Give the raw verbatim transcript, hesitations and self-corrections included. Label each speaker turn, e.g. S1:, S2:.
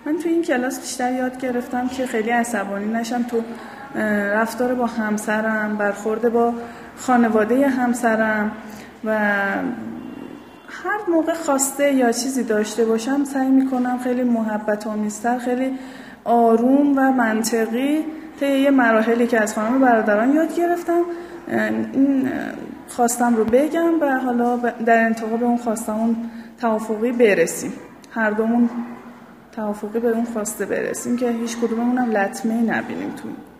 S1: من تو این کلاس بیشتر یاد گرفتم که خیلی عصبانی نشم تو رفتار با همسرم، برخورد با خانواده همسرم و هر موقع خواسته یا چیزی داشته باشم سعی میکنم خیلی محبت آمیزتر، خیلی آروم و منطقی طی یه مراحلی که از خانم برادران یاد گرفتم این خواستم رو بگم و حالا در انتها به اون خواستمون توافقی برسیم، هر دومون توافقی به اون خواسته برسیم که هیچ کدوممون هم لطمه‌ای نبینیم تو